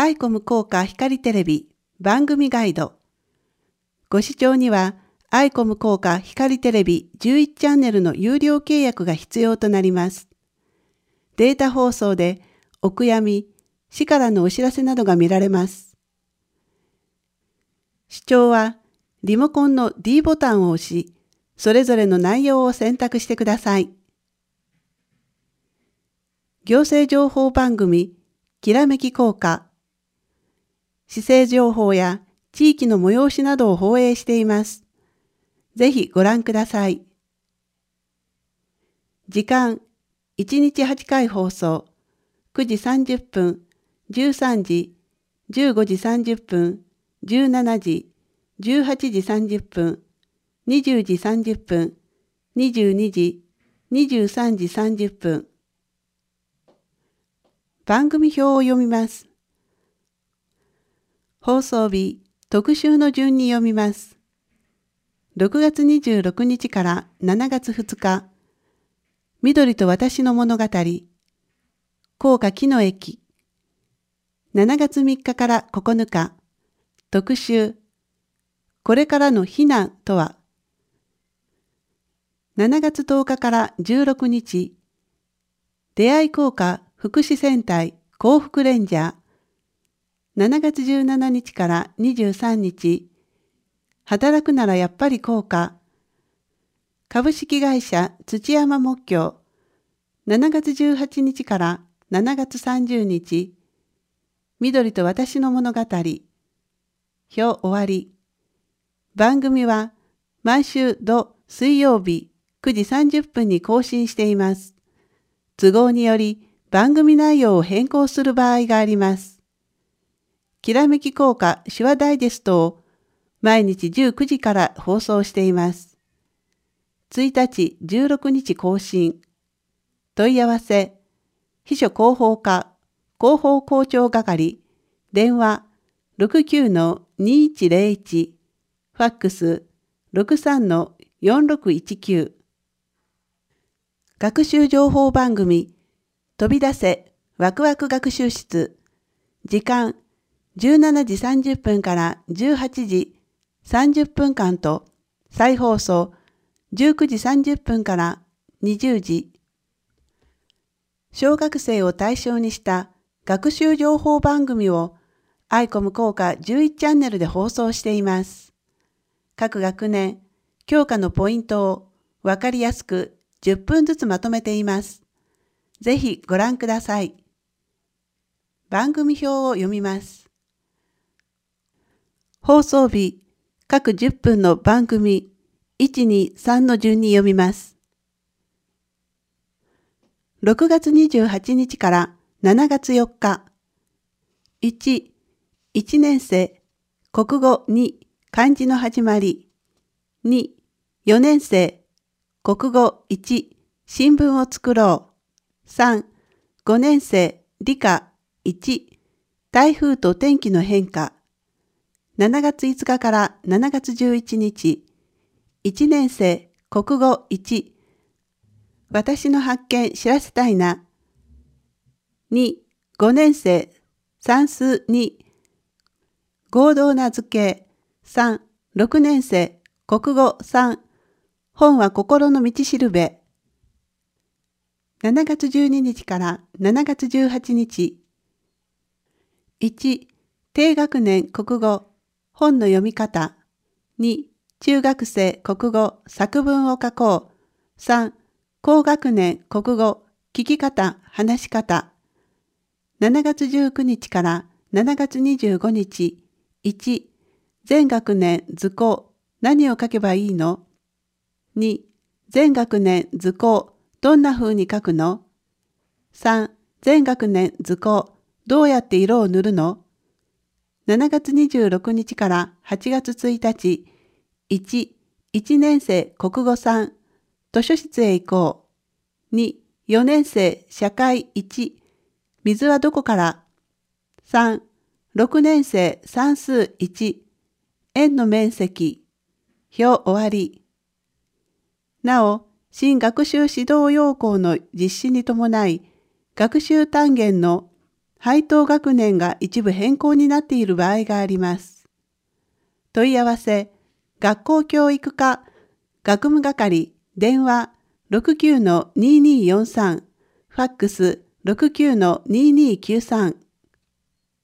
アイコム効果光テレビ番組ガイド。ご視聴にはアイコム効果光テレビ11チャンネルの有料契約が必要となります。データ放送でお悔やみ、市からのお知らせなどが見られます。視聴はリモコンの D ボタンを押し、それぞれの内容を選択してください。行政情報番組きらめき効果。市政情報や地域の催しなどを放映しています。ぜひご覧ください。時間、1日8回放送、9時30分、13時、15時30分、17時、18時30分、20時30分、22時、23時30分。番組表を読みます。放送日、特集の順に読みます。6月26日から7月2日、緑と私の物語、高架木の駅。7月3日から9日、特集、これからの避難とは。7月10日から16日、出会い効果福祉戦隊幸福レンジャー。7月17日から23日、働くならやっぱり効果。株式会社土山木工。7月18日から7月30日、緑と私の物語。表終わり。番組は毎週土水曜日9時30分に更新しています。都合により番組内容を変更する場合があります。きらめき効果手話ダイジェストを毎日19時から放送しています。1日16日更新。問い合わせ、秘書広報課、広報校長係、電話 69-2101、ファックス 63-4619。学習情報番組、飛び出せワクワク学習室。時間、17時30分から18時30分間と、再放送19時30分から20時。小学生を対象にした学習情報番組をアイコム効果11チャンネルで放送しています。各学年、教科のポイントをわかりやすく10分ずつまとめています。ぜひご覧ください。番組表を読みます。放送日、各10分の番組、1、2、3の順に読みます。6月28日から7月4日。1、1年生、国語2、漢字の始まり。2、4年生、国語1、新聞を作ろう。3、5年生、理科1、台風と天気の変化。7月5日から7月11日、1年生、国語1、私の発見知らせたいな。2、5年生、算数2、合同名付け。3、6年生、国語3、本は心の道しるべ。7月12日から7月18日。1、低学年国語、本の読み方。2、中学生国語、作文を書こう。3、高学年国語、聞き方、話し方。7月19日から7月25日。1、全学年図工、何を書けばいいの？ 2、全学年図工、どんな風に書くの？ 3、全学年図工、どうやって色を塗るの？ 7 月26日から8月1日。1、1年生国語3、図書室へ行こう。2、4年生社会1、水はどこから？ 3、6年生算数1、円の面積。表終わり。なお、新学習指導要項の実施に伴い、学習単元の配当学年が一部変更になっている場合があります。問い合わせ、学校教育課、学務係、電話 69-2243、ファックス 69-2293